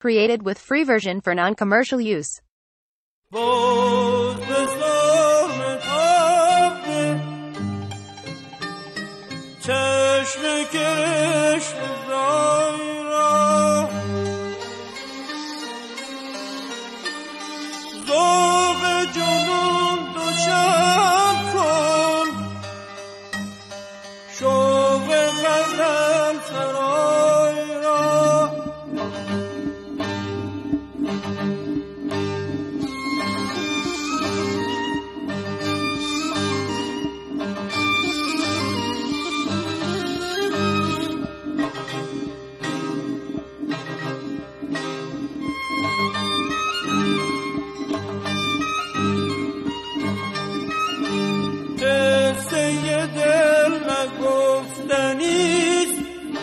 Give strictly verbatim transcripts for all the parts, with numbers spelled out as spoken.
Created with free version for non-commercial use. باز به سام تابه چشم کرشم زای را ذوق جنون دو شب کن شوق غزل سرای را قصه دل نگفتنیست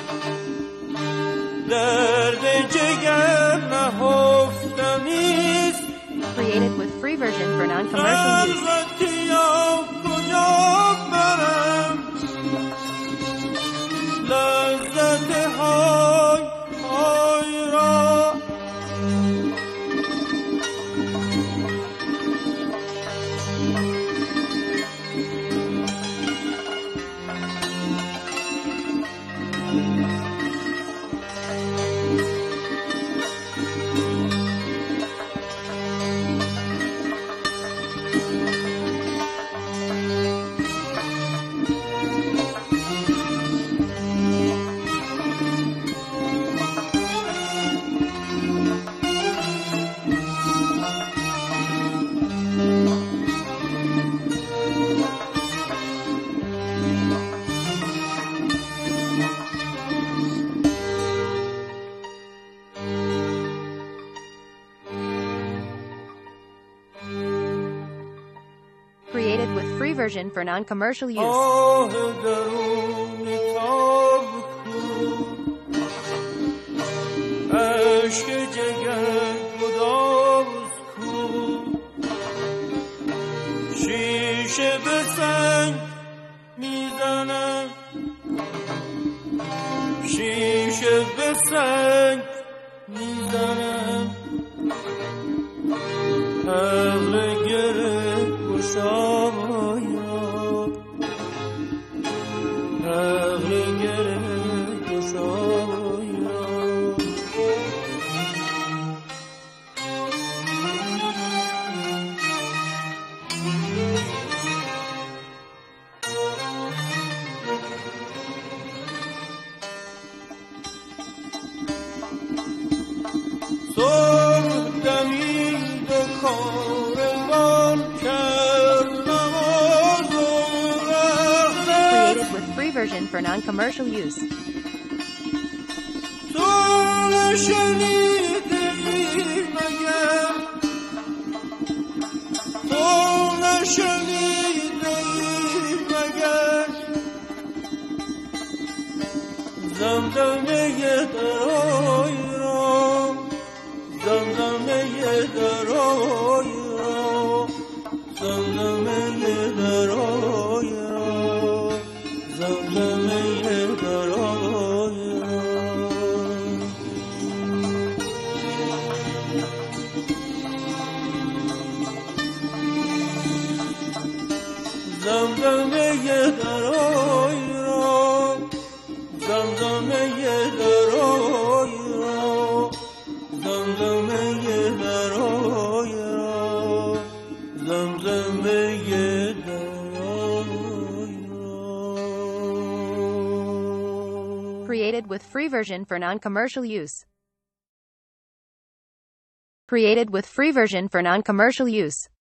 درد جگر نهفتنیست Created with free version for non-commercial use. خلوتیم کجا برم لذت های های را Created with free version for non-commercial use. آه درون تاب کو عشق جگر گداز کو شیشه به سنگ میزنم شیشه به سنگ میزنم عقل گره گشایا عقل گره گشایا صبح دمید و کاروان کرد نماز و Created with free version for non-commercial use. تو نشنیده ای مگر تو نشنیده ای مگر زمزمه درای را زمزمه درای را زمزمه درای را زمزمه درای را زمزمه درای را زمزمه درای را زمزمه درای را زمزمه درای را Created with free version for non-commercial use. Created with free version for non-commercial use.